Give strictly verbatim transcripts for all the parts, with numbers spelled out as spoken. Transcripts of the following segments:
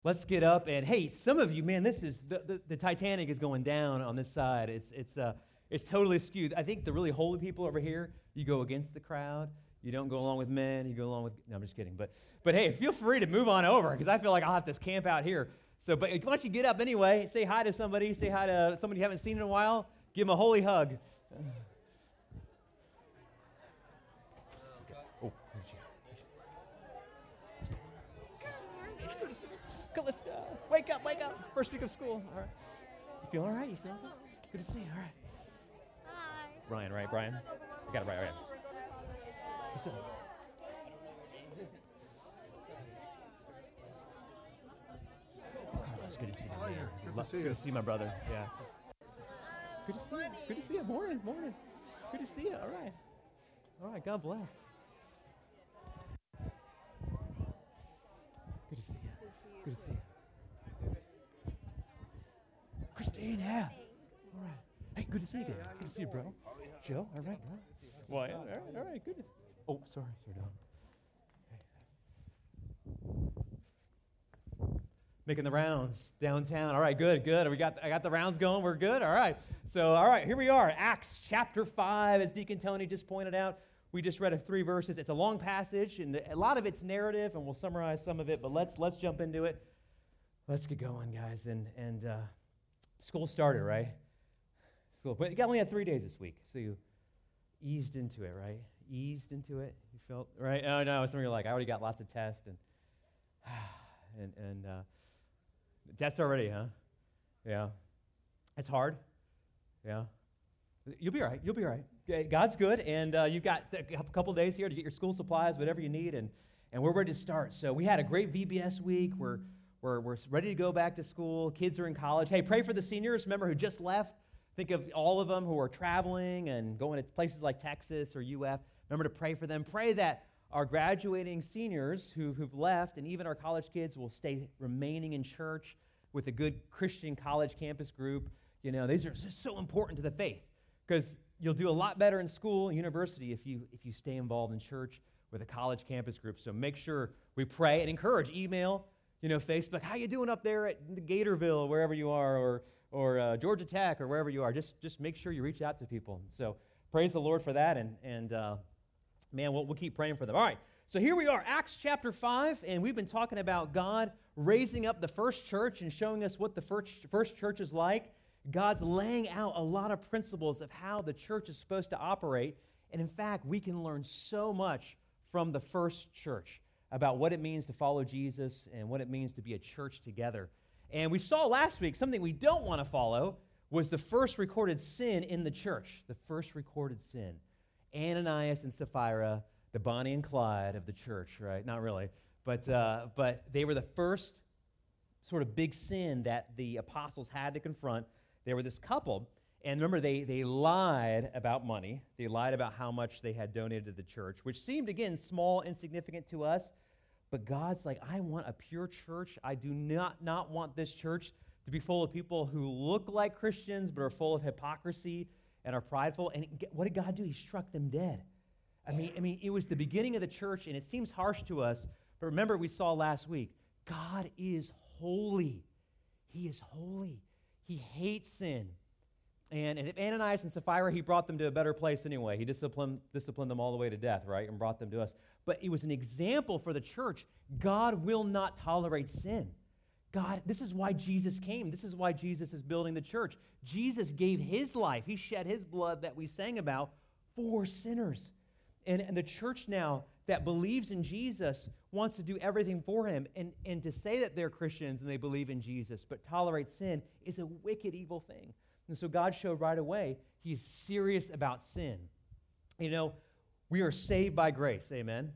Let's get up and hey, some of you, man, this is the, the, the Titanic is going down on this side. It's it's uh it's totally skewed. I think the really holy people over here, you go against the crowd. You don't go along with men. You go along with. No, I'm just kidding. But but hey, feel free to move on over because I feel like I'll have to camp out here. So, but why don't you get up anyway? Say hi to somebody. Say hi to somebody you haven't seen in a while. Give them a holy hug. Oh, Callista, wake up, wake up. First week of school. All right. You feel all right? You feel good? Good to see you. All right. Hi. Brian, right? Brian? You got it right, right. What's up? Oh, it's good to see you. How are you? Good to Lo- see you. Good to see my brother. Yeah. Good to see you. Good to see you. Morning, morning. Good to see you. All right. All right. God bless. Good to see you. Good to see you. Christine, yeah. All right. Hey, good to see you again. Good to see you, bro. Joe, all right, bro. Well, yeah, all right, all right, good. Oh, sorry, sorry, Don. Making the rounds downtown. All right, good, good. We got, I got the rounds going. We're good. All right. So, all right, here we are. Acts chapter five, as Deacon Tony just pointed out. We just read a three verses. It's a long passage, and a lot of it's narrative, and we'll summarize some of it. But let's let's jump into it. Let's get going, guys. And and uh, school started, right? School, but you only had three days this week, so you eased into it, right? Eased into it. You felt right. Oh no, some of you are like, I already got lots of tests and and and uh, tests already, huh? Yeah, it's hard. Yeah. You'll be all right. You'll be all right. Okay, God's good, and uh, you've got a couple days here to get your school supplies, whatever you need, and, and we're ready to start. So we had a great V B S week. We're, we're, we're ready to go back to school. Kids are in college. Hey, pray for the seniors, remember, who just left. Think of all of them who are traveling and going to places like Texas or U F. Remember to pray for them. Pray that our graduating seniors who, who've left and even our college kids will stay remaining in church with a good Christian college campus group. You know, these are just so important to the faith. Because you'll do a lot better in school and university if you if you stay involved in church with a college campus group. So make sure we pray and encourage. Email, you know, Facebook. How you doing up there at Gatorville, wherever you are, or or uh, Georgia Tech, or wherever you are? Just just make sure you reach out to people. So praise the Lord for that, and and uh, man, we'll we'll keep praying for them. All right. So here we are, Acts chapter five, and we've been talking about God raising up the first church and showing us what the first first church is like. God's laying out a lot of principles of how the church is supposed to operate. And in fact, we can learn so much from the first church about what it means to follow Jesus and what it means to be a church together. And we saw last week something we don't want to follow was the first recorded sin in the church. The first recorded sin. Ananias and Sapphira, the Bonnie and Clyde of the church, right? Not really. But, uh, but they were the first sort of big sin that the apostles had to confront. They were this couple, and remember, they, they lied about money. They lied about how much they had donated to the church, which seemed, again, small, insignificant to us. But God's like, I want a pure church. I do not, not want this church to be full of people who look like Christians but are full of hypocrisy and are prideful. And what did God do? He struck them dead. I mean, I mean, it was the beginning of the church, and it seems harsh to us. But remember, we saw last week, God is holy. He is holy. He hates sin. And, and if Ananias and Sapphira, he brought them to a better place anyway. He disciplined, disciplined them all the way to death, right, and brought them to us. But it was an example for the church. God will not tolerate sin. God, this is why Jesus came. This is why Jesus is building the church. Jesus gave his life. He shed his blood that we sang about for sinners. And, and the church now that believes in Jesus wants to do everything for him. And, and to say that they're Christians and they believe in Jesus but tolerate sin is a wicked, evil thing. And so God showed right away he's serious about sin. You know, we are saved by grace, amen?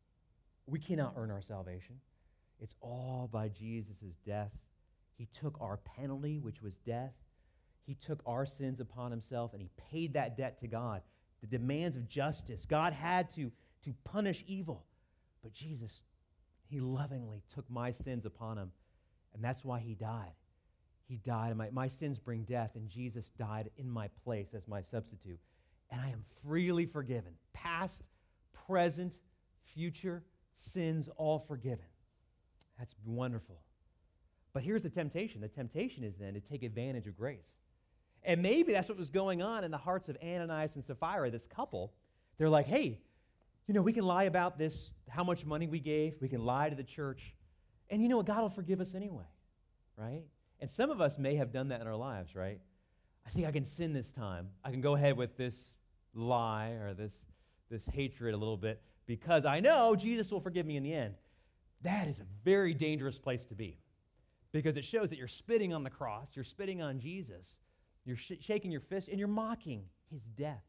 We cannot earn our salvation. It's all by Jesus' death. He took our penalty, which was death. He took our sins upon himself, and he paid that debt to God. The demands of justice. God had to, to punish evil. But Jesus, he lovingly took my sins upon him, and that's why he died. He died, and my, my sins bring death, and Jesus died in my place as my substitute. And I am freely forgiven. Past, present, future, sins all forgiven. That's wonderful. But here's the temptation. The temptation is then to take advantage of grace. And maybe that's what was going on in the hearts of Ananias and Sapphira, this couple. They're like, hey, you know, we can lie about this, how much money we gave. We can lie to the church. And you know what? God will forgive us anyway, right? And some of us may have done that in our lives, right? I think I can sin this time. I can go ahead with this lie or this, this hatred a little bit because I know Jesus will forgive me in the end. That is a very dangerous place to be because it shows that you're spitting on the cross, you're spitting on Jesus, you're sh- shaking your fist, and you're mocking his death.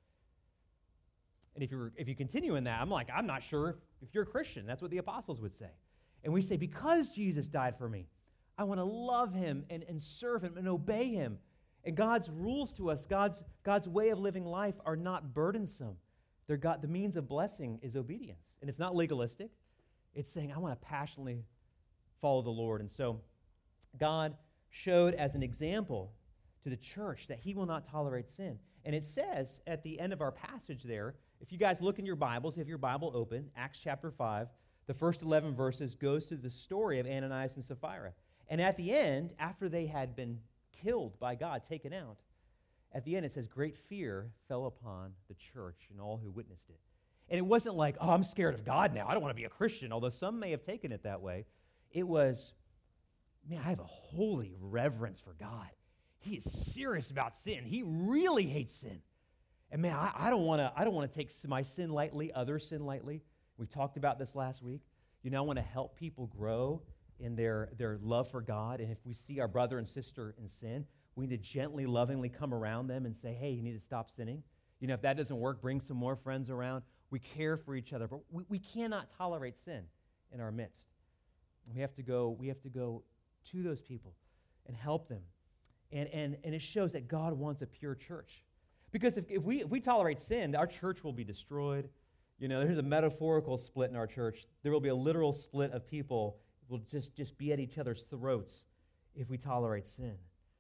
And if, you're, if you continue in that, I'm like, I'm not sure if, if you're a Christian. That's what the apostles would say. And we say, because Jesus died for me, I want to love him and, and serve him and obey him. And God's rules to us, God's, God's way of living life are not burdensome. They're God, the means of blessing is obedience. And it's not legalistic. It's saying, I want to passionately follow the Lord. And so God showed as an example to the church that he will not tolerate sin. And it says at the end of our passage there, if you guys look in your Bibles, if your Bible open, Acts chapter five, the first eleven verses goes to the story of Ananias and Sapphira. And at the end, after they had been killed by God, taken out, at the end it says, great fear fell upon the church and all who witnessed it. And it wasn't like, oh, I'm scared of God now. I don't want to be a Christian, although some may have taken it that way. It was, man, I have a holy reverence for God. He is serious about sin. He really hates sin. And man, I, I don't want to I don't want to take my sin lightly, other sin lightly. We talked about this last week. You know, I want to help people grow in their, their love for God. And if we see our brother and sister in sin, we need to gently, lovingly come around them and say, hey, you need to stop sinning. You know, if that doesn't work, bring some more friends around. We care for each other, but we, we cannot tolerate sin in our midst. We have to go, we have to go to those people and help them. And, and, and it shows that God wants a pure church. Because if, if, we, if we tolerate sin, our church will be destroyed. You know, there's a metaphorical split in our church. There will be a literal split of people who will just, just be at each other's throats if we tolerate sin.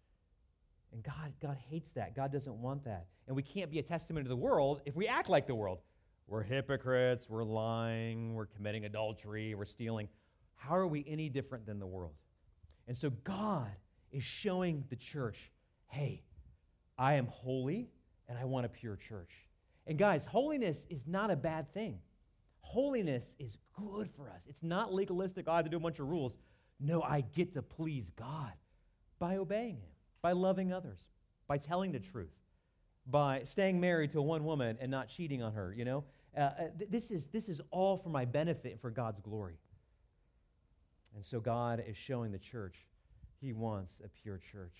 And God, God hates that. God doesn't want that. And we can't be a testament to the world if we act like the world. We're hypocrites, we're lying, we're committing adultery, we're stealing. How are we any different than the world? And so God is showing the church, hey, I am holy and I want a pure church. And guys, holiness is not a bad thing. Holiness is good for us. It's not legalistic, oh, I have to do a bunch of rules. No, I get to please God by obeying him, by loving others, by telling the truth, by staying married to one woman and not cheating on her, you know? Uh, th- this is, this is all for my benefit and for God's glory. And so God is showing the church he wants a pure church.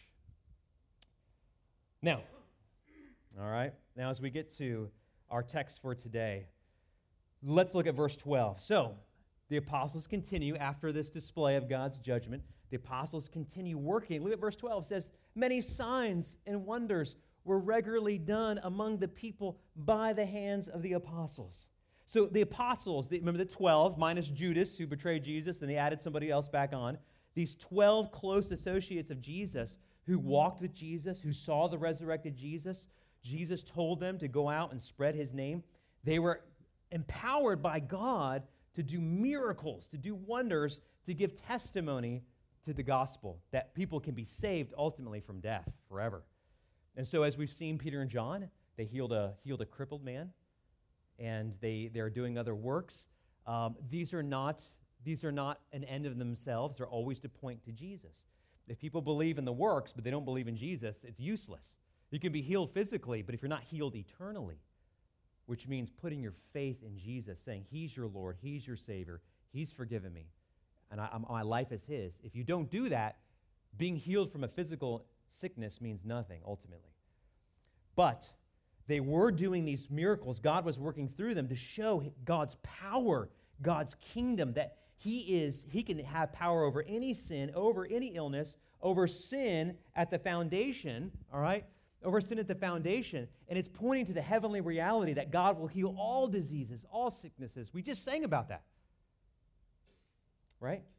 Now, all right, now as we get to our text for today, let's look at verse twelve. So, the apostles continue after this display of God's judgment. The apostles continue working. Look at verse twelve. It says, many signs and wonders were regularly done among the people by the hands of the apostles. So the apostles, the, remember the twelve, minus Judas, who betrayed Jesus, then they added somebody else back on. These twelve close associates of Jesus who walked with Jesus, who saw the resurrected Jesus. Jesus told them to go out and spread his name. They were empowered by God to do miracles, to do wonders, to give testimony to the gospel, that people can be saved ultimately from death forever. And so as we've seen Peter and John, they healed a, healed a crippled man, and they, they're doing other works. Um, these are not, these are not an end in themselves. They're always to point to Jesus. If people believe in the works, but they don't believe in Jesus, it's useless. You can be healed physically, but if you're not healed eternally, which means putting your faith in Jesus, saying he's your Lord, he's your Savior, he's forgiven me, and I, I'm, my life is his. If you don't do that, being healed from a physical sickness means nothing, ultimately. But they were doing these miracles. God was working through them to show God's power, God's kingdom, that he is, he can have power over any sin, over any illness, over sin at the foundation, all right? Over sin at the foundation. And it's pointing to the heavenly reality that God will heal all diseases, all sicknesses. We just sang about that, right?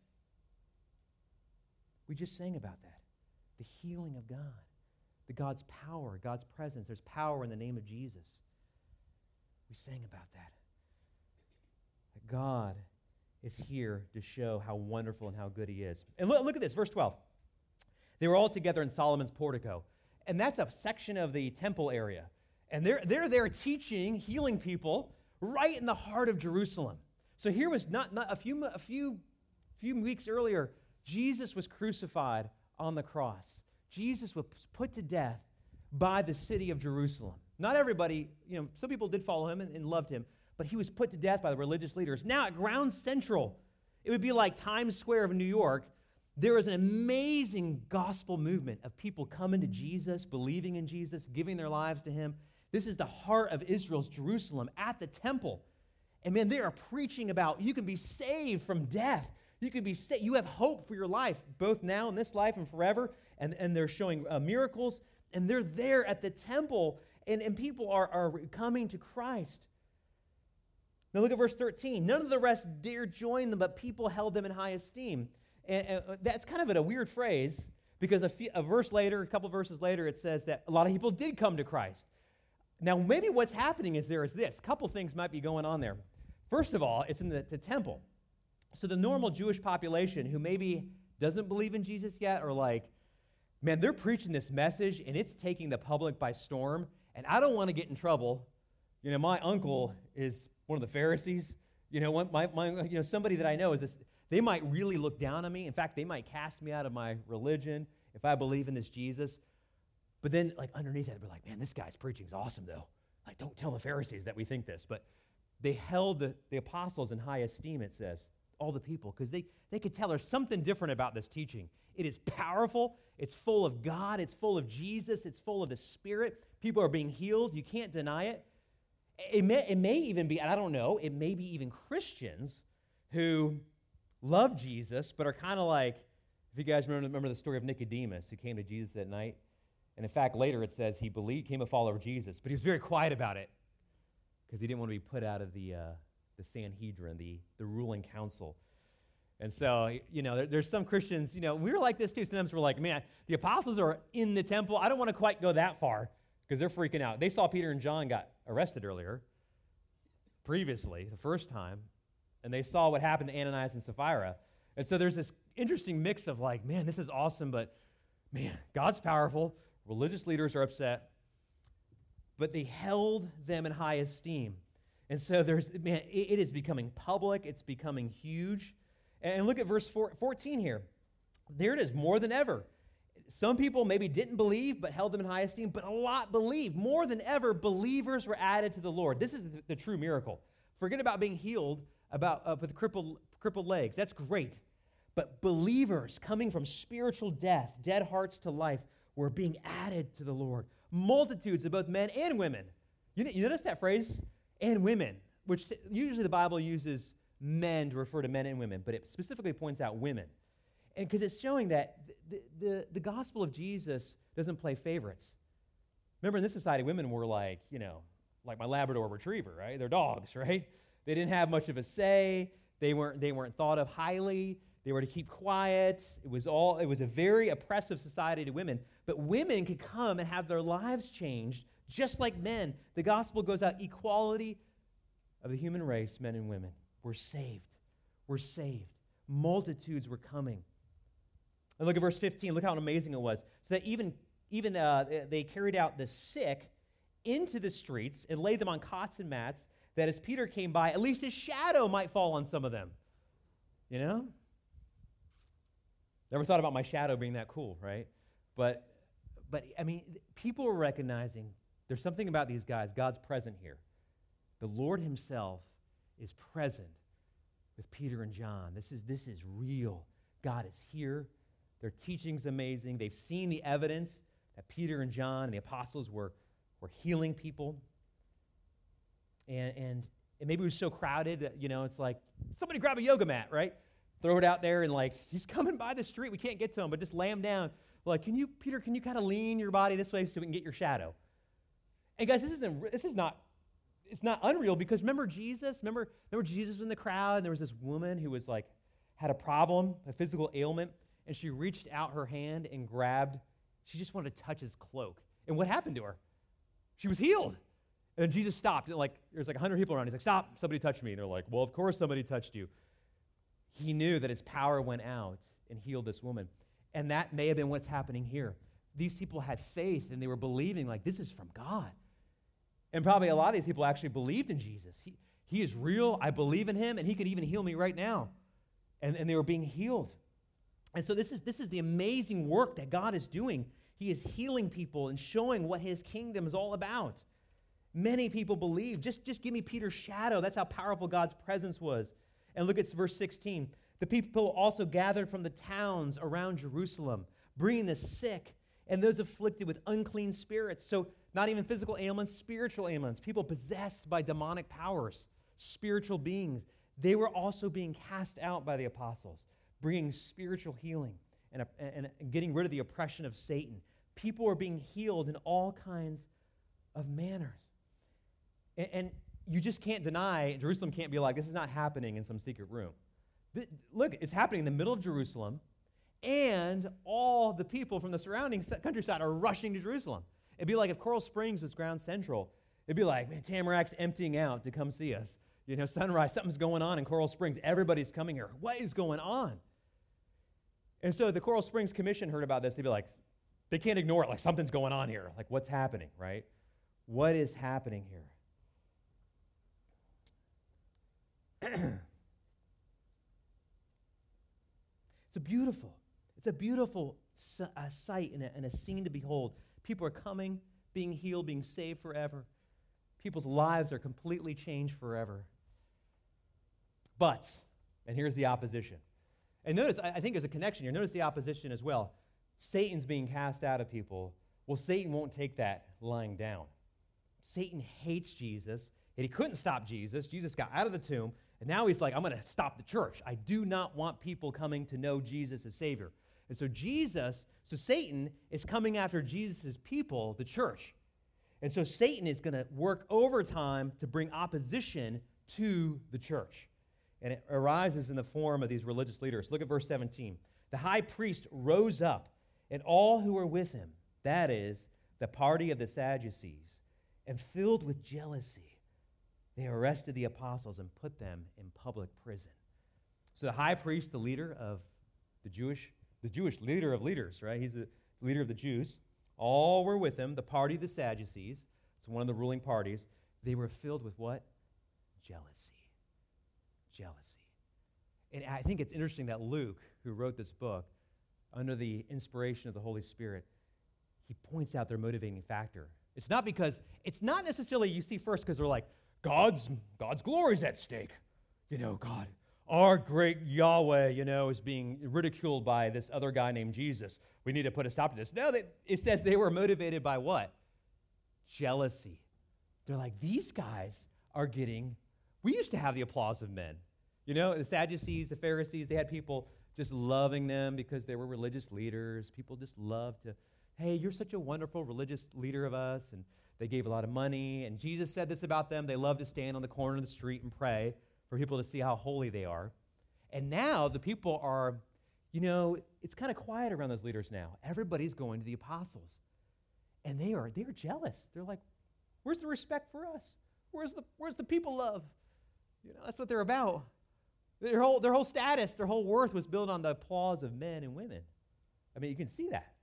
We just sang about that. The healing of God, the God's power, God's presence. There's power in the name of Jesus. We sang about that. That God is here to show how wonderful and how good he is. And look, look at this, verse twelve. They were all together in Solomon's portico. And that's a section of the temple area. And they're, they're there teaching, healing people right in the heart of Jerusalem. So here was not, not a few a few few weeks earlier, Jesus was crucified on the cross. Jesus was put to death by the city of Jerusalem. Not everybody, you know, some people did follow him and, and loved him, but he was put to death by the religious leaders. Now at Ground Central, it would be like Times Square of New York. There is an amazing gospel movement of people coming to Jesus, believing in Jesus, giving their lives to him. This is the heart of Israel's Jerusalem at the temple. And man, they are preaching about you can be saved from death. You can be saved. You have hope for your life, both now in this life and forever. And, and they're showing uh, miracles. And they're there at the temple. And, and people are, are coming to Christ. Now look at verse thirteen. None of the rest dared join them, but people held them in high esteem. And, and that's kind of a weird phrase because a, few, a verse later, a couple verses later, it says that a lot of people did come to Christ. Now, maybe what's happening is there is this. A couple things might be going on there. First of all, it's in the, the temple. So the normal Jewish population who maybe doesn't believe in Jesus yet or like, man, they're preaching this message and it's taking the public by storm, and I don't want to get in trouble. You know, my uncle is one of the Pharisees. You know, one, my, my, you know, somebody that I know is this. They might really look down on me. In fact, they might cast me out of my religion if I believe in this Jesus. But then, like, underneath that, they'd be like, man, this guy's preaching's awesome, though. Like, don't tell the Pharisees that we think this. But they held the, the apostles in high esteem, it says, all the people, because they, they could tell there's something different about this teaching. It is powerful. It's full of God. It's full of Jesus. It's full of the Spirit. People are being healed. You can't deny it. It may, it may even be, and I don't know, it may be even Christians who love Jesus, but are kind of like, if you guys remember, remember the story of Nicodemus who came to Jesus at night. And in fact, later it says he believed, became a follower of Jesus, but he was very quiet about it because he didn't want to be put out of the uh, the Sanhedrin, the, the ruling council. And so, you know, there, there's some Christians, you know, we were like this too. Sometimes we're like, man, the apostles are in the temple. I don't want to quite go that far because they're freaking out. They saw Peter and John got arrested earlier, previously, the first time, and they saw what happened to Ananias and Sapphira. And so there's this interesting mix of like, man, this is awesome, but man, God's powerful. Religious leaders are upset. But they held them in high esteem. And so there's, man, it, it is becoming public. It's becoming huge. And look at verse four, fourteen here. There it is, more than ever. Some people maybe didn't believe but held them in high esteem, but a lot believed. More than ever, believers were added to the Lord. This is the, the true miracle. Forget about being healed about uh, with crippled, crippled legs. That's great. But believers coming from spiritual death, dead hearts to life, were being added to the Lord. Multitudes of both men and women. You, you notice that phrase? And women, which t- usually the Bible uses men to refer to men and women, but it specifically points out women. And because it's showing that the, the, the gospel of Jesus doesn't play favorites. Remember, in this society, women were like, you know, like my Labrador retriever, right? They're dogs, right? They didn't have much of a say. They weren't, they weren't thought of highly. They were to keep quiet. It was all, it was a very oppressive society to women. But women could come and have their lives changed just like men. The gospel goes out, equality of the human race, men and women. We're saved. We're saved. Multitudes were coming. And look at verse fifteen. Look how amazing it was. So that even, even uh, they carried out the sick into the streets and laid them on cots and mats, that as Peter came by, at least his shadow might fall on some of them. You know? Never thought about my shadow being that cool, right? But, but I mean, people are recognizing there's something about these guys. God's present here. The Lord himself is present with Peter and John. This is, this is real. God is here. Their teaching's amazing. They've seen the evidence that Peter and John and the apostles were, were healing people. And, and, and maybe it was so crowded that, you know, it's like, somebody grab a yoga mat, right? Throw it out there and like, he's coming by the street. We can't get to him, but just lay him down. Like, can you, Peter, can you kind of lean your body this way so we can get your shadow? And guys, this isn't, this is not, it's not unreal because remember Jesus? Remember, remember Jesus was in the crowd and there was this woman who was like, had a problem, a physical ailment, and she reached out her hand and grabbed, she just wanted to touch his cloak. And what happened to her? She was healed. And Jesus stopped. And like, there's like a hundred people around. He's like, stop, somebody touched me. And they're like, well, of course somebody touched you. he knew that his power went out and healed this woman. And that may have been what's happening here. These people had faith, and they were believing, like, this is from God. And probably a lot of these people actually believed in Jesus. He, he is real. I believe in him, and he could even heal me right now. And, and they were being healed. And so this is, this is the amazing work that God is doing. He is healing people and showing what his kingdom is all about. Many people believe. Just, just give me Peter's shadow. That's how powerful God's presence was. And look at verse sixteen. The people also gathered from the towns around Jerusalem, bringing the sick and those afflicted with unclean spirits. So not even physical ailments, spiritual ailments. People possessed by demonic powers, spiritual beings. They were also being cast out by the apostles, bringing spiritual healing and, and, and getting rid of the oppression of Satan. People were being healed in all kinds of manners. And, and you just can't deny, Jerusalem can't be like, this is not happening in some secret room. Th- look, it's happening in the middle of Jerusalem, and all the people from the surrounding countryside are rushing to Jerusalem. It'd be like if Coral Springs was Ground Central. It'd be like, man, Tamarac's emptying out to come see us. You know, Sunrise, something's going on in Coral Springs. Everybody's coming here. What is going on? And so the Coral Springs Commission heard about this. They'd be like, they can't ignore it. Like, something's going on here. Like, what's happening, right? What is happening here? It's a beautiful, it's a beautiful uh, sight and a, and a scene to behold. People are coming, being healed, being saved forever. People's lives are completely changed forever. But, and here's the opposition. And notice, I, I think there's a connection here. Notice the opposition as well. Satan's being cast out of people. Well, Satan won't take that lying down. Satan hates Jesus, and he couldn't stop Jesus. Jesus got out of the tomb. And now he's like, I'm going to stop the church. I do not want people coming to know Jesus as Savior. And so Jesus, so Satan is coming after Jesus' people, the church. And so Satan is going to work overtime to bring opposition to the church. And it arises in the form of these religious leaders. Look at verse seventeen. The high priest rose up, and all who were with him, that is, the party of the Sadducees, and filled with jealousy, they arrested the apostles and put them in public prison. So the high priest, the leader of the Jewish, the Jewish leader of leaders, right? He's the leader of the Jews. All were with him, the party of the Sadducees. It's one of the ruling parties. They were filled with what? Jealousy. Jealousy. And I think it's interesting that Luke, who wrote this book, under the inspiration of the Holy Spirit, he points out their motivating factor. It's not because, it's not necessarily you see first because they're like, God's God's glory is at stake. You know, God, our great Yahweh, you know, is being ridiculed by this other guy named Jesus. We need to put a stop to this. No, they, it says they were motivated by what? Jealousy. They're like, these guys are getting, we used to have the applause of men. You know, the Sadducees, the Pharisees, they had people just loving them because they were religious leaders. People just loved to, hey, you're such a wonderful religious leader of us, and they gave a lot of money, and Jesus said this about them. They love to stand on the corner of the street and pray for people to see how holy they are. And now the people are, you know, it's kind of quiet around those leaders now. Everybody's going to the apostles. And they are they are jealous. They're like, where's the respect for us? Where's the where's the people love? You know, that's what they're about. Their whole their whole status, their whole worth was built on the applause of men and women. I mean, you can see that.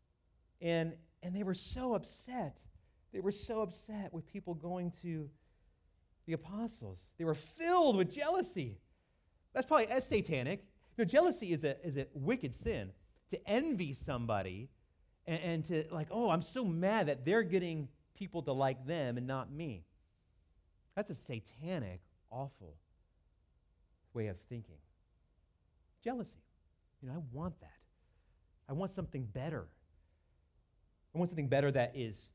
And and they were so upset. They were so upset with people going to the apostles. They were filled with jealousy. That's probably that's satanic. You know, jealousy is a is a wicked sin. To envy somebody and, and to like, oh, I'm so mad that they're getting people to like them and not me. That's a satanic, awful way of thinking. Jealousy. You know, I want that. I want something better. I want something better that is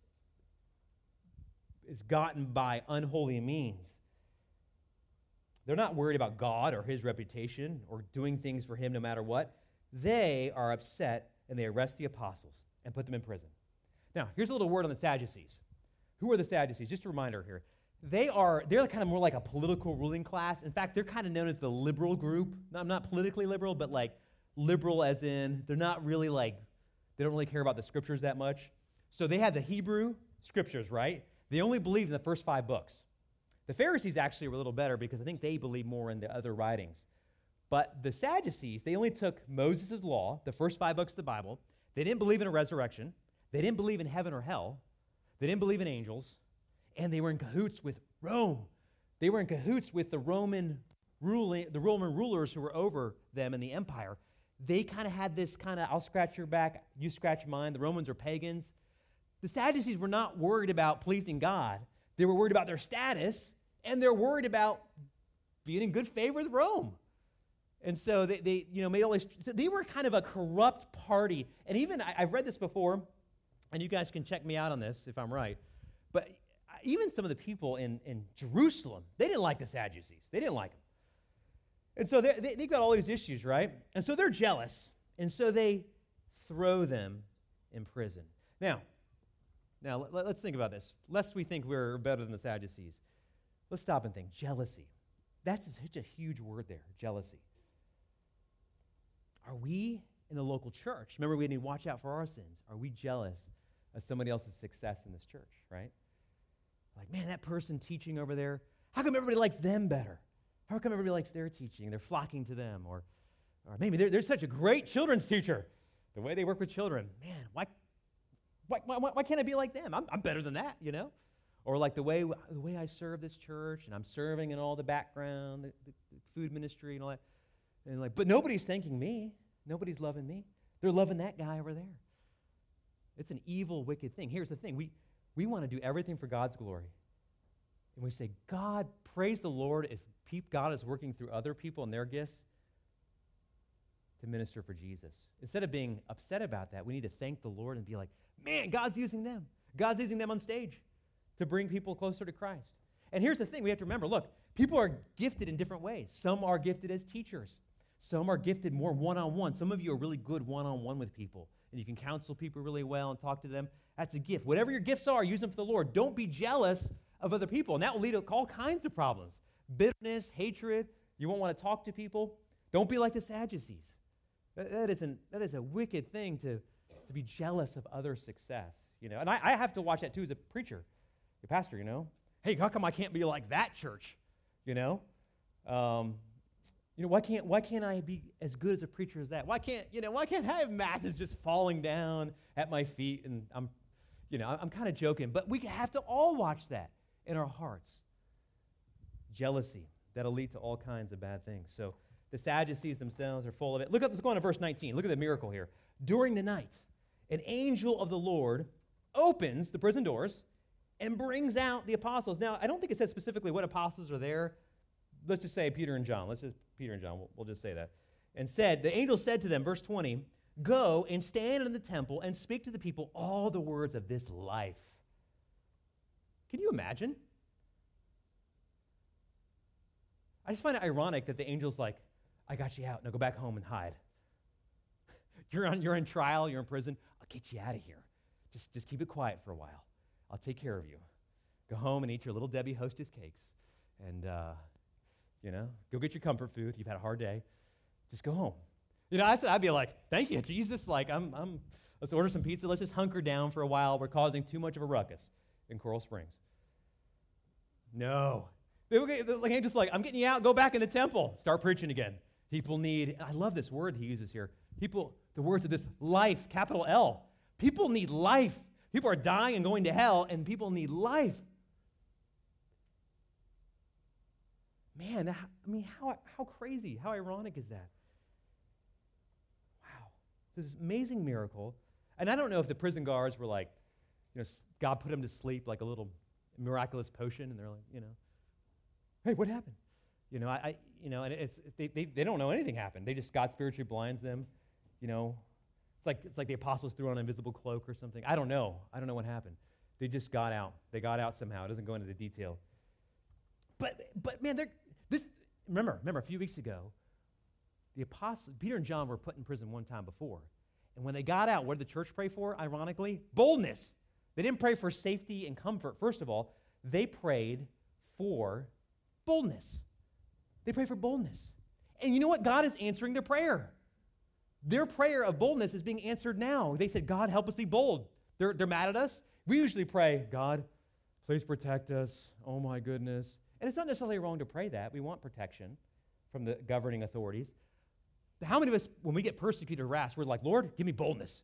is gotten by unholy means. They're not worried about God or his reputation or doing things for him no matter what. They are upset, and they arrest the apostles and put them in prison. Now, here's a little word on the Sadducees. Who are the Sadducees? Just a reminder here. They are, they're kind of more like a political ruling class. In fact, they're kind of known as the liberal group. Not, not politically liberal, but like liberal as in they're not really like, they don't really care about the scriptures that much. So they had the Hebrew scriptures, right? They only believed in the first five books. The Pharisees actually were a little better because I think they believed more in the other writings. But the Sadducees, they only took Moses' law, the first five books of the Bible. They didn't believe in a resurrection. They didn't believe in heaven or hell. They didn't believe in angels. And they were in cahoots with Rome. They were in cahoots with the Roman ruling, the Roman rulers who were over them in the empire. They kind of had this kind of, I'll scratch your back, you scratch mine. The Romans are pagans. The Sadducees were not worried about pleasing God. They were worried about their status, and they're worried about being in good favor with Rome. And so they, they you know, made all these, so they were kind of a corrupt party. And even, I, I've read this before, and you guys can check me out on this if I'm right, but even some of the people in, in Jerusalem, they didn't like the Sadducees. They didn't like them. And so they, they've got all these issues, right? And so they're jealous. And so they throw them in prison. Now, now let, let's think about this. Lest we think we're better than the Sadducees. Let's stop and think. Jealousy. That's such a huge word there, jealousy. Are we in the local church? Remember, we need to watch out for our sins. Are we jealous of somebody else's success in this church, right? Like, man, that person teaching over there, how come everybody likes them better? How come everybody likes their teaching? They're flocking to them. Or, or maybe they're, they're such a great children's teacher. The way they work with children. Man, why, why, why, why can't I be like them? I'm, I'm better than that, you know? Or like the way, the way I serve this church, and I'm serving in all the background, the, the, the food ministry and all that. And like, but nobody's thanking me. Nobody's loving me. They're loving that guy over there. It's an evil, wicked thing. Here's the thing. We, we want to do everything for God's glory. And we say, God, praise the Lord if pe- God is working through other people and their gifts to minister for Jesus. Instead of being upset about that, we need to thank the Lord and be like, man, God's using them. God's using them on stage to bring people closer to Christ. And here's the thing. We have to remember, look, people are gifted in different ways. Some are gifted as teachers. Some are gifted more one-on-one. Some of you are really good one-on-one with people, and you can counsel people really well and talk to them. That's a gift. Whatever your gifts are, use them for the Lord. Don't be jealous of other people, and that will lead to all kinds of problems. Bitterness, hatred. You won't want to talk to people. Don't be like the Sadducees. That, that, isn't, that is a wicked thing to, to be jealous of other success. You know, and I, I have to watch that too as a preacher, a pastor, you know. Hey, how come I can't be like that church? You know? Um, You know, why can't why can't I be as good as a preacher as that? Why can't, you know, why can't I have masses just falling down at my feet? And I'm, you know, I'm kind of joking, but we have to all watch that in our hearts. Jealousy, that'll lead to all kinds of bad things. So the Sadducees themselves are full of it. Look at, let's go on to verse nineteen. Look at the miracle here. During the night, an angel of the Lord opens the prison doors and brings out the apostles. Now, I don't think it says specifically what apostles are there. Let's just say Peter and John. Let's just, Peter and John, we'll, we'll just say that. And said, the angel said to them, verse twenty, go and stand in the temple and speak to the people all the words of this life. Can you imagine? I just find it ironic that the angel's like, I got you out. Now go back home and hide. You're on, you're in trial. You're in prison. I'll get you out of here. Just, just keep it quiet for a while. I'll take care of you. Go home and eat your Little Debbie Hostess cakes. And, uh, you know, go get your comfort food. You've had a hard day. Just go home. You know, I'd, I'd be like, thank you, Jesus. Like, I'm, I'm, let's order some pizza. Let's just hunker down for a while. We're causing too much of a ruckus in Coral Springs. No. They were like, just like, I'm getting you out. Go back in the temple. Start preaching again. People need, and I love this word he uses here. People, the words of this life, capital L. People need life. People are dying and going to hell, and people need life. Man, that, I mean, how, how crazy, how ironic is that? Wow. It's this amazing miracle. And I don't know if the prison guards were like, you know, God put them to sleep like a little miraculous potion, and they're like, you know, hey, what happened? You know, I, I you know, and it's they, they they don't know anything happened. They just God spiritually blinds them. You know, it's like it's like the apostles threw on an invisible cloak or something. I don't know. I don't know what happened. They just got out. They got out somehow. It doesn't go into the detail. But but man, they're this. Remember, remember a few weeks ago, the apostles Peter and John were put in prison one time before, and when they got out, what did the church pray for? Ironically, boldness. They didn't pray for safety and comfort. First of all, they prayed for boldness. They pray for boldness. And you know what? God is answering their prayer. Their prayer of boldness is being answered now. They said, God, help us be bold. They're, they're mad at us. We usually pray, God, please protect us. Oh, my goodness. And it's not necessarily wrong to pray that. We want protection. from the governing authorities. How many of us, when we get persecuted or harassed, we're like, Lord, give me boldness.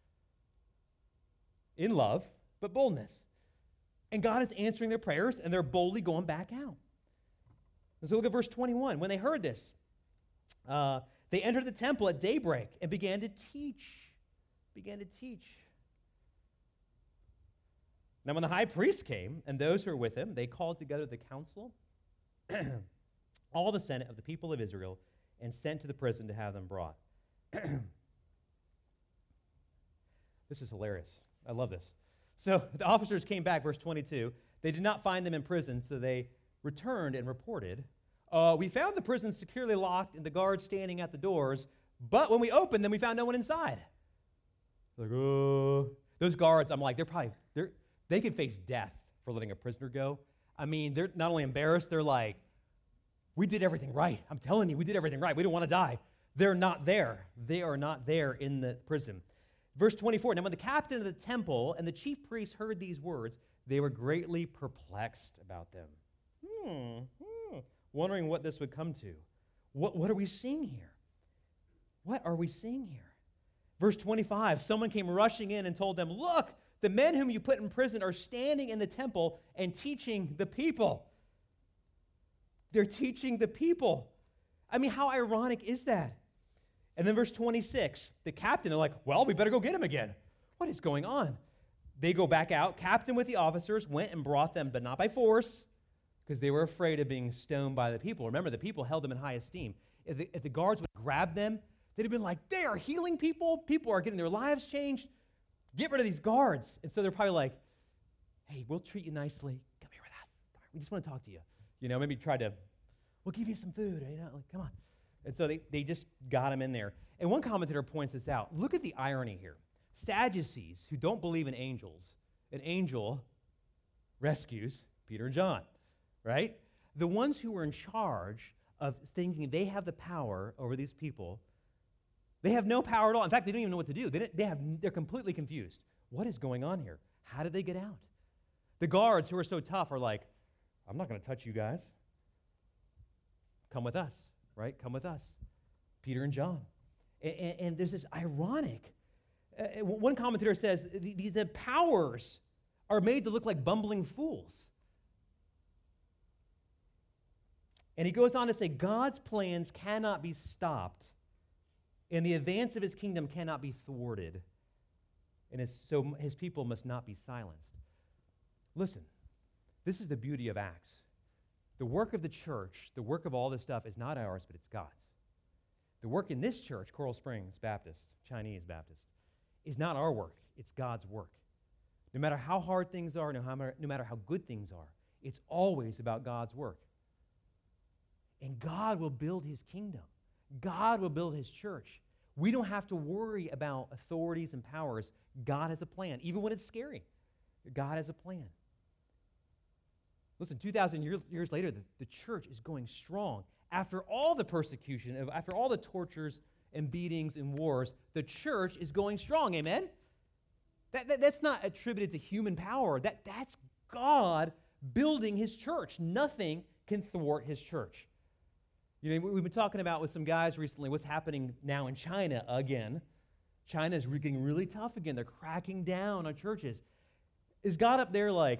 In love, but boldness. And God is answering their prayers, and they're boldly going back out. So look at verse twenty-one. When they heard this, uh, they entered the temple at daybreak and began to teach. Began to teach. Now when the high priest came, and those who were with him, they called together the council, all the senate of the people of Israel, and sent to the prison to have them brought. This is hilarious. I love this. So the officers came back, verse twenty-two. They did not find them in prison, so they returned and reported, uh, we found the prison securely locked and the guards standing at the doors, but when we opened them, we found no one inside. Like, oh. Those guards, I'm like, they're probably, they're, they could face death for letting a prisoner go. I mean, they're not only embarrassed, they're like, we did everything right. I'm telling you, we did everything right. We don't want to die. They're not there. They are not there in the prison. Verse twenty-four, now when the captain of the temple and the chief priests heard these words, they were greatly perplexed about them. Hmm, hmm, wondering what this would come to. What, what are we seeing here? What are we seeing here? Verse twenty-five, someone came rushing in and told them, look, the men whom you put in prison are standing in the temple and teaching the people. They're teaching the people. I mean, how ironic is that? And then verse twenty-six, the captain, they're like, well, we better go get him again. What is going on? They go back out. Captain with the officers went and brought them, but not by force, because they were afraid of being stoned by the people. Remember, the people held them in high esteem. If the, if the guards would grab them, they'd have been like, they are healing people. People are getting their lives changed. Get rid of these guards. And so they're probably like, hey, we'll treat you nicely. Come here with us. We just want to talk to you. You know, maybe try to, we'll give you some food. You know, like, come on. And so they, they just got him in there. And one commentator points this out. Look at the irony here. Sadducees, who don't believe in angels, an angel rescues Peter and John, right? The ones who were in charge of thinking they have the power over these people, they have no power at all. In fact, they don't even know what to do. They, they have, they're completely confused. What is going on here? How did they get out? The guards who are so tough are like, I'm not going to touch you guys. Come with us. Right? Come with us. Peter and John. And, and, and there's this ironic. Uh, one commentator says the, the powers are made to look like bumbling fools. And he goes on to say God's plans cannot be stopped, and the advance of his kingdom cannot be thwarted, and his, so his people must not be silenced. Listen, this is the beauty of Acts. The work of the church, the work of all this stuff is not ours, but it's God's. The work in this church, Coral Springs Baptist, Chinese Baptist, is not our work, it's God's work. No matter how hard things are, no, how, no matter how good things are, it's always about God's work. And God will build his kingdom. God will build his church. We don't have to worry about authorities and powers. God has a plan, even when it's scary. God has a plan. Listen, two thousand years, years later, the, the church is going strong. After all the persecution, after all the tortures and beatings and wars, the church is going strong, amen? That, that, that's not attributed to human power. That, that's God building his church. Nothing can thwart his church. You know, we've been talking about with some guys recently what's happening now in China again. China is getting really tough again. They're cracking down on churches. Is God up there like,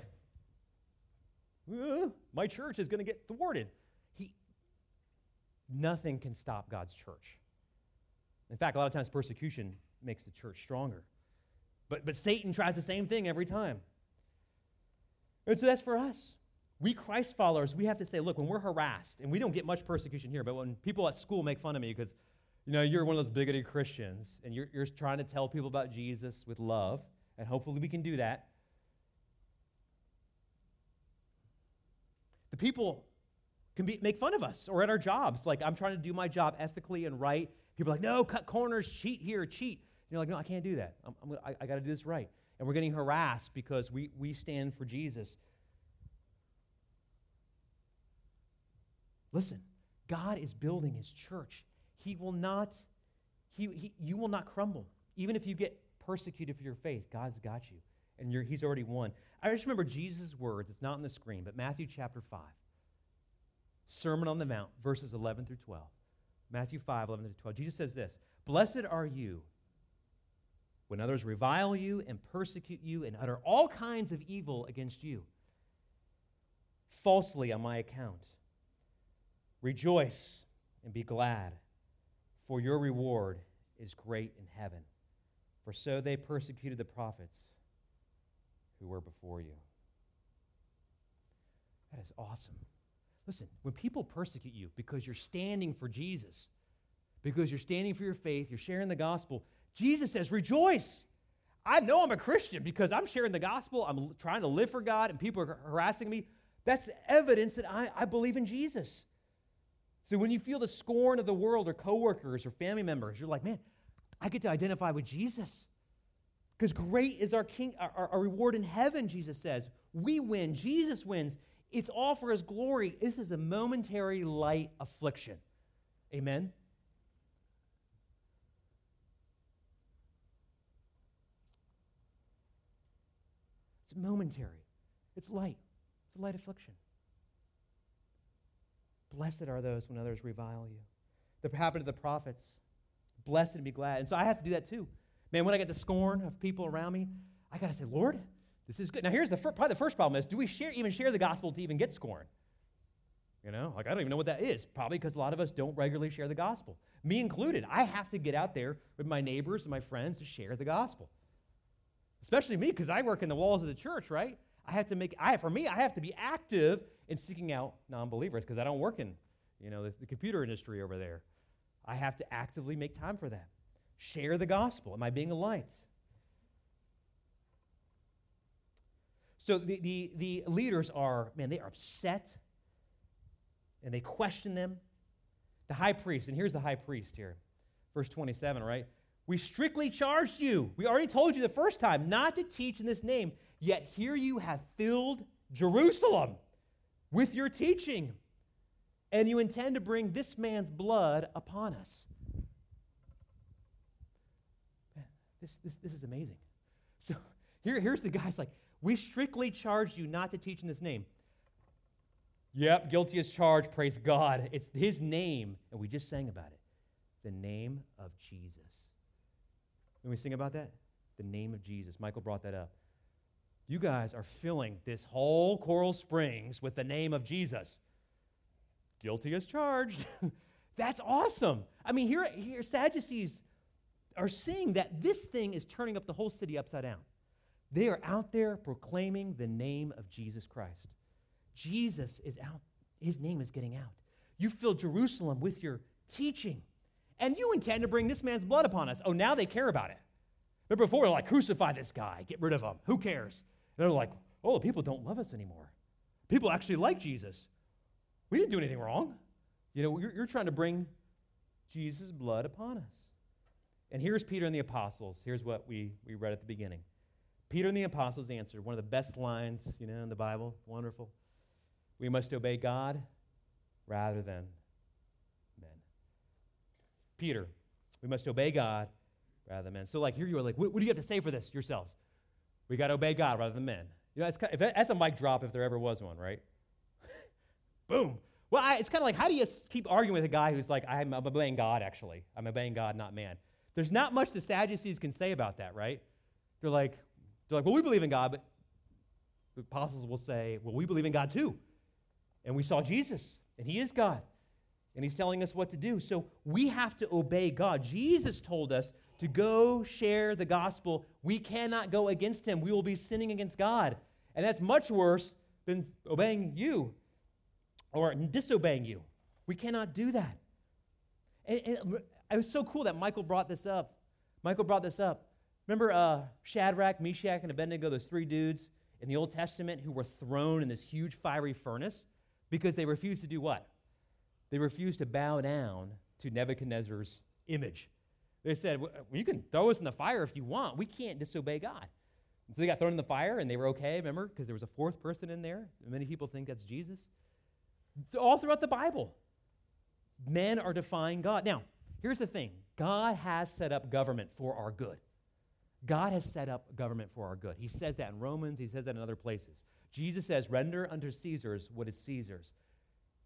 Uh, my church is going to get thwarted? He, nothing can stop God's church. In fact, a lot of times persecution makes the church stronger. But, but Satan tries the same thing every time. And so that's for us. We Christ followers, we have to say, look, when we're harassed, and we don't get much persecution here, but when people at school make fun of me because, you know, you're one of those bigoted Christians, and you're, you're trying to tell people about Jesus with love, and hopefully we can do that. The people can be, make fun of us or at our jobs. Like, I'm trying to do my job ethically and right. People are like, no, cut corners, cheat here, cheat. And you're like, no, I can't do that. I'm, I'm, I, I got to do this right. And we're getting harassed because we, we stand for Jesus. Listen, God is building his church. He will not, he, he, you will not crumble. Even if you get persecuted for your faith, God's got you. And you're, he's already won. I just remember Jesus' words. It's not on the screen, but Matthew chapter five. Sermon on the Mount, verses eleven through twelve. Matthew five, eleven through twelve. Jesus says this, "Blessed are you when others revile you and persecute you and utter all kinds of evil against you, falsely on my account. Rejoice and be glad, for your reward is great in heaven. For so they persecuted the prophets who were before you." That is awesome. Listen, when people persecute you because you're standing for Jesus, because you're standing for your faith, you're sharing the gospel, Jesus says, rejoice. I know I'm a Christian because I'm sharing the gospel, I'm trying to live for God, and people are harassing me. That's evidence that I, I believe in Jesus. So when you feel the scorn of the world or coworkers or family members, you're like, man, I get to identify with Jesus. Because great is our king, our, our reward in heaven, Jesus says. We win. Jesus wins. It's all for his glory. This is a momentary light affliction. Amen? It's momentary. It's light. It's a light affliction. Blessed are those when others revile you. That happened to the prophets. Blessed and be glad. And so I have to do that too. Man, when I get the scorn of people around me, I got to say, Lord, this is good. Now, here's the fir- probably the first problem is, do we share, even share the gospel to even get scorn? You know, like I don't even know what that is. Probably because a lot of us don't regularly share the gospel. Me included. I have to get out there with my neighbors and my friends to share the gospel. Especially me, because I work in the walls of the church, right? I have to make, I for me, I have to be active in seeking out non-believers because I don't work in, you know, the, the computer industry over there. I have to actively make time for that. Share the gospel. Am I being a light? So the, the, the leaders are, man, they are upset, and they question them. The high priest, and here's the high priest here, verse twenty-seven, right? We strictly charged you. We already told you the first time not to teach in this name, yet here you have filled Jerusalem with your teaching, and you intend to bring this man's blood upon us. Man, this, this, this is amazing. So here, here's the guy's like, we strictly charged you not to teach in this name. Yep, guilty as charged, praise God. It's his name, and we just sang about it. The name of Jesus. When we sing about that, the name of Jesus. Michael brought that up. You guys are filling this whole Coral Springs with the name of Jesus. Guilty as charged. That's awesome. I mean, here, here Sadducees are seeing that this thing is turning up the whole city upside down. They are out there proclaiming the name of Jesus Christ. Jesus is out. His name is getting out. You fill Jerusalem with your teaching. And you intend to bring this man's blood upon us. Oh, now they care about it. But before, they're like, crucify this guy. Get rid of him. Who cares? And they're like, oh, people don't love us anymore. People actually like Jesus. We didn't do anything wrong. You know, you're, you're trying to bring Jesus' blood upon us. And here's Peter and the apostles. Here's what we, we read at the beginning. Peter and the apostles answered, one of the best lines, you know, in the Bible. Wonderful. We must obey God rather than men. Peter, we must obey God rather than men. So, like, here you are, like, what, what do you have to say for this yourselves? We got to obey God rather than men. You know, it's kind of, if that's a mic drop if there ever was one, right? Boom. Well, I, it's kind of like, how do you keep arguing with a guy who's like, I'm, I'm obeying God, actually. I'm obeying God, not man. There's not much the Sadducees can say about that, right? They're like, they're like, well, we believe in God, but the apostles will say, well, we believe in God too. And we saw Jesus, and he is God. And he's telling us what to do. So we have to obey God. Jesus told us to go share the gospel. We cannot go against him. We will be sinning against God. And that's much worse than obeying you or disobeying you. We cannot do that. And, and it was so cool that Michael brought this up. Michael brought this up. Remember uh, Shadrach, Meshach, and Abednego, those three dudes in the Old Testament who were thrown in this huge fiery furnace because they refused to do what? They refused to bow down to Nebuchadnezzar's image. They said, well, you can throw us in the fire if you want. We can't disobey God. And so they got thrown in the fire, and they were okay, remember, because there was a fourth person in there. Many people think that's Jesus. All throughout the Bible, men are defying God. Now, here's the thing. God has set up government for our good. God has set up government for our good. He says that in Romans. He says that in other places. Jesus says, render unto Caesar's what is Caesar's.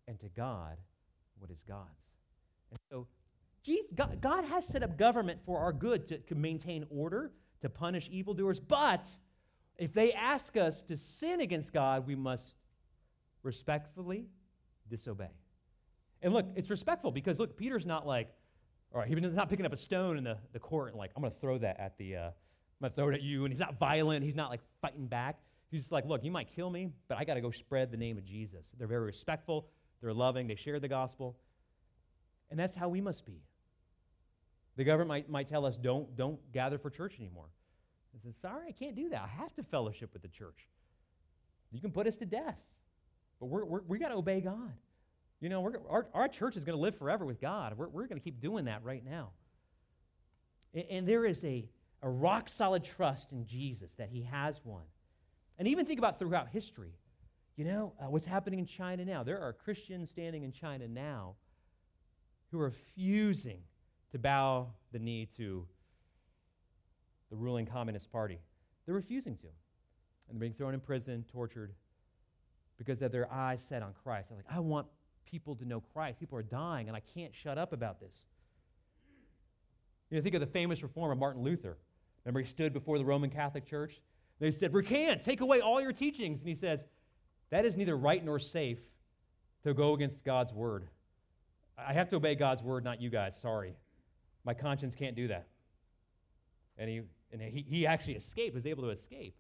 and to God what is God's. And so Jesus, God, God has set up government for our good to, to maintain order, to punish evildoers, but if they ask us to sin against God, we must respectfully disobey. And look, it's respectful because, look, Peter's not like, all right, he's not picking up a stone in the, the court and like, I'm going to throw that at the, uh, I'm going to throw it at you. And he's not violent. He's not like fighting back. He's just like, look, you might kill me, but I got to go spread the name of Jesus. They're very respectful. They're loving. They share the gospel. And that's how we must be. The government might, might tell us, don't, don't gather for church anymore. I said, sorry, I can't do that. I have to fellowship with the church. You can put us to death, but we're, we're, we got to obey God. You know, we're, our, our church is going to live forever with God. We're, we're going to keep doing that right now. And, and there is a, a rock-solid trust in Jesus that he has one. And even think about throughout history. You know, uh, what's happening in China now. There are Christians standing in China now who are refusing to bow the knee to the ruling Communist Party. They're refusing to. And they're being thrown in prison, tortured, because they have their eyes set on Christ. They're like, I want people to know Christ. People are dying, and I can't shut up about this. You know, think of the famous reformer Martin Luther. Remember, he stood before the Roman Catholic Church. They said, recant, take away all your teachings. And he says, that is neither right nor safe to go against God's word. I have to obey God's word, not you guys. Sorry. My conscience can't do that. And he and he, he actually escaped, was able to escape.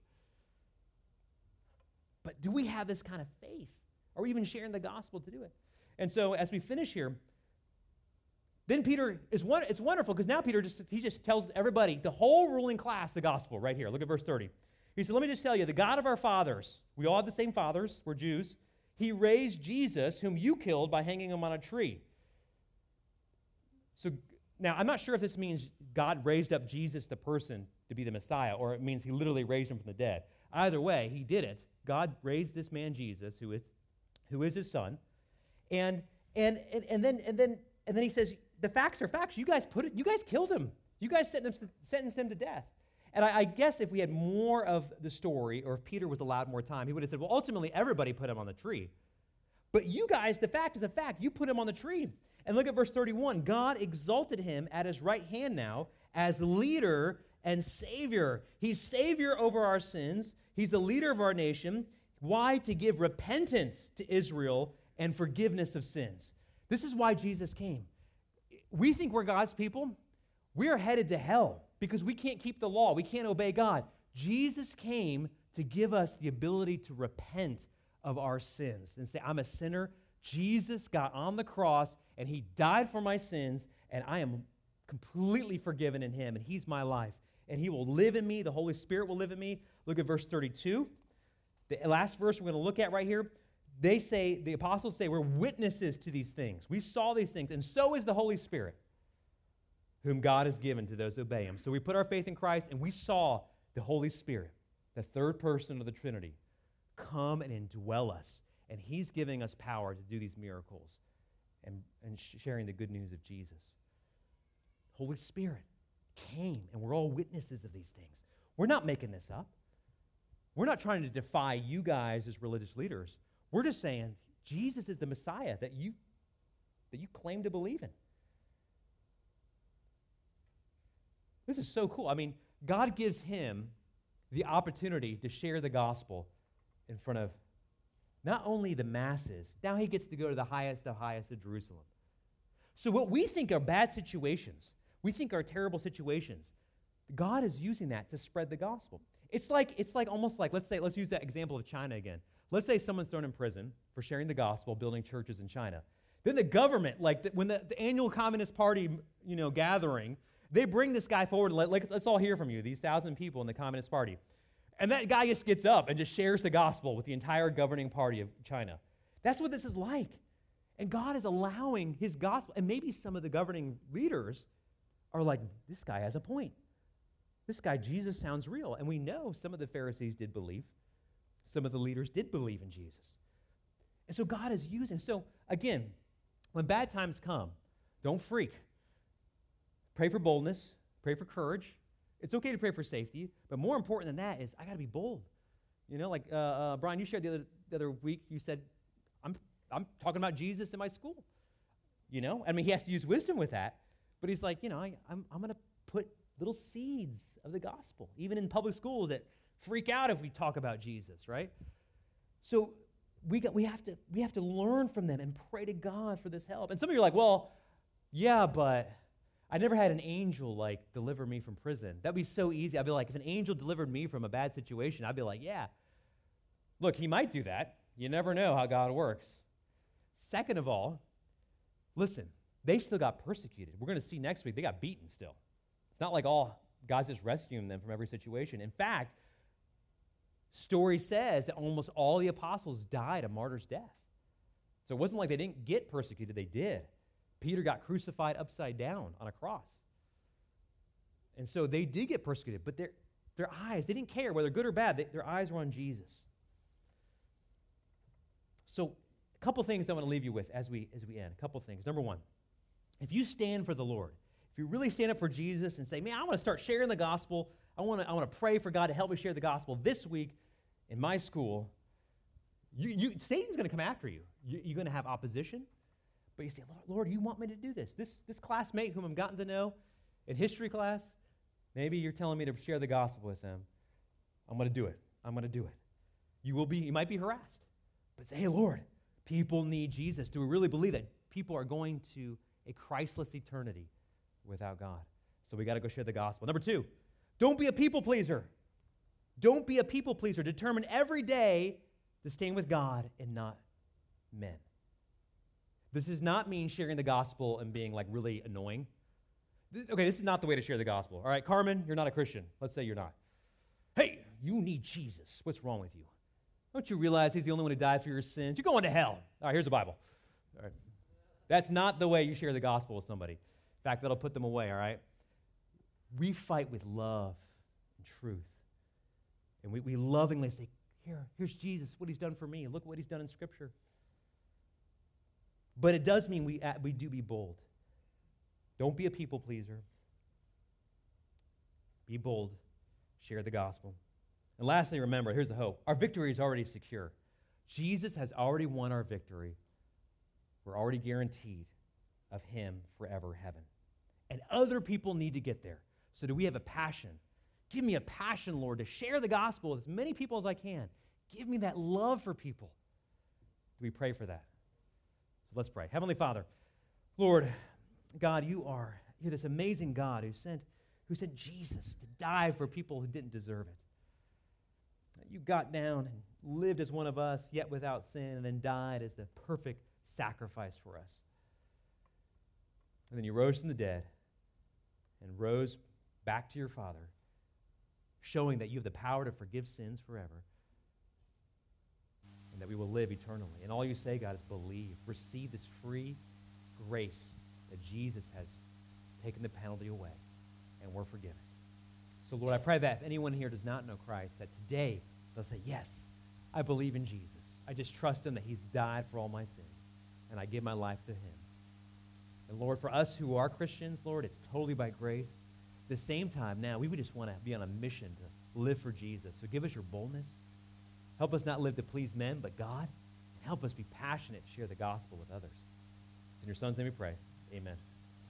But do we have this kind of faith? Are we even sharing the gospel to do it? And so as we finish here, then Peter is one, it's wonderful because now Peter just he just tells everybody, the whole ruling class, the gospel right here. Look at verse thirty. He said, let me just tell you, the God of our fathers, we all have the same fathers, we're Jews. He raised Jesus, whom you killed by hanging him on a tree. So now, I'm not sure if this means God raised up Jesus, the person, to be the Messiah, or it means he literally raised him from the dead. Either way, he did it. God raised this man Jesus, who is, who is his son, and and and, and then and then and then he says, the facts are facts. You guys put it. You guys killed him. You guys sentenced him, sentenced him to death. And I, I guess if we had more of the story, or if Peter was allowed more time, he would have said, well, ultimately, everybody put him on the tree. But you guys, the fact is a fact. You put him on the tree. And look at verse thirty-one. God exalted him at his right hand now as leader and Savior. He's Savior over our sins. He's the leader of our nation. Why? To give repentance to Israel and forgiveness of sins. This is why Jesus came. We think we're God's people. We are headed to hell because we can't keep the law. We can't obey God. Jesus came to give us the ability to repent of our sins and say, I'm a sinner. Jesus got on the cross, and he died for my sins, and I am completely forgiven in him, and he's my life. And he will live in me. The Holy Spirit will live in me. Look at verse thirty-two. The last verse we're going to look at right here. They say, the apostles say, we're witnesses to these things. We saw these things, and so is the Holy Spirit, whom God has given to those who obey him. So we put our faith in Christ, and we saw the Holy Spirit, the third person of the Trinity, come and indwell us. And he's giving us power to do these miracles and, and sharing the good news of Jesus. Holy Spirit came, and we're all witnesses of these things. We're not making this up. We're not trying to defy you guys as religious leaders. We're just saying Jesus is the Messiah that you, that you claim to believe in. This is so cool. I mean, God gives him the opportunity to share the gospel in front of not only the masses, now he gets to go to the highest of highest of Jerusalem. So what we think are bad situations, we think are terrible situations, God is using that to spread the gospel. It's like, it's like almost like, let's say, let's use that example of China again. Let's say someone's thrown in prison for sharing the gospel, building churches in China. Then the government, like the, when the, the annual Communist Party, you know, gathering, they bring this guy forward, and let, like, let's all hear from you, these thousand people in the Communist Party. And that guy just gets up and just shares the gospel with the entire governing party of China. That's what this is like. And God is allowing his gospel, and maybe some of the governing leaders are like, this guy has a point. This guy, Jesus, sounds real. And we know some of the Pharisees did believe. Some of the leaders did believe in Jesus. And so God is using. So again, when bad times come, don't freak. Pray for boldness. Pray for courage. It's okay to pray for safety, but more important than that is I got to be bold. You know, like uh, uh, Brian, you shared the other, the other week, you said, I'm I'm talking about Jesus in my school. You know? I mean, he has to use wisdom with that. But he's like, you know, I, I'm, I'm going to put little seeds of the gospel, even in public schools that freak out if we talk about Jesus, right? So we got, we have to we have to learn from them and pray to God for this help. And some of you are like, well, yeah, but I never had an angel like deliver me from prison. That'd be so easy. I'd be like, if an angel delivered me from a bad situation, I'd be like, yeah. Look, he might do that. You never know how God works. Second of all, listen, they still got persecuted. We're going to see next week, they got beaten still. It's not like all God's just rescuing them from every situation. In fact, story says that almost all the apostles died a martyr's death. So it wasn't like they didn't get persecuted. They did. Peter got crucified upside down on a cross. And so they did get persecuted, but their, their eyes, they didn't care whether good or bad. They, their eyes were on Jesus. So a couple things I want to leave you with as we, as we end. A couple things. Number one, if you stand for the Lord, if you really stand up for Jesus and say, man, I want to start sharing the gospel, I want to I want to pray for God to help me share the gospel this week in my school, you, you, Satan's going to come after you. you. You're going to have opposition. But you say, Lord, Lord, you want me to do this? This, this classmate whom I've gotten to know in history class, maybe you're telling me to share the gospel with them. I'm going to do it. I'm going to do it. You will be, you might be harassed. But say, hey, Lord, people need Jesus. Do we really believe that people are going to a Christless eternity without God? So we got to go share the gospel. Number two, don't be a people pleaser. Don't be a people pleaser. Determine every day to stand with God and not men. This does not mean sharing the gospel and being like really annoying. This, okay, this is not the way to share the gospel. All right, Carmen, you're not a Christian. Let's say you're not. Hey, you need Jesus. What's wrong with you? Don't you realize he's the only one who died for your sins? You're going to hell. All right, here's the Bible. All right. That's not the way you share the gospel with somebody. In fact, that'll put them away, all right? We fight with love and truth. And we, we lovingly say, here, here's Jesus, what he's done for me. Look what he's done in Scripture. But it does mean we, uh, we do be bold. Don't be a people pleaser. Be bold. Share the gospel. And lastly, remember, here's the hope. Our victory is already secure. Jesus has already won our victory. We're already guaranteed of him forever heaven. And other people need to get there. So do we have a passion? Give me a passion, Lord, to share the gospel with as many people as I can. Give me that love for people. Do we pray for that? So let's pray. Heavenly Father, Lord, God, you are you're this amazing God who sent, who sent Jesus to die for people who didn't deserve it. You got down and lived as one of us, yet without sin, and then died as the perfect sacrifice for us. And then you rose from the dead and rose back to your Father, showing that you have the power to forgive sins forever and that we will live eternally. And all you say, God, is believe. Receive this free grace that Jesus has taken the penalty away and we're forgiven. So, Lord, I pray that if anyone here does not know Christ, that today they'll say, yes, I believe in Jesus. I just trust him that he's died for all my sins, and I give my life to him. And, Lord, for us who are Christians, Lord, it's totally by grace. At the same time, now, we would just want to be on a mission to live for Jesus. So give us your boldness. Help us not live to please men, but God. And help us be passionate to share the gospel with others. It's in your Son's name we pray. Amen.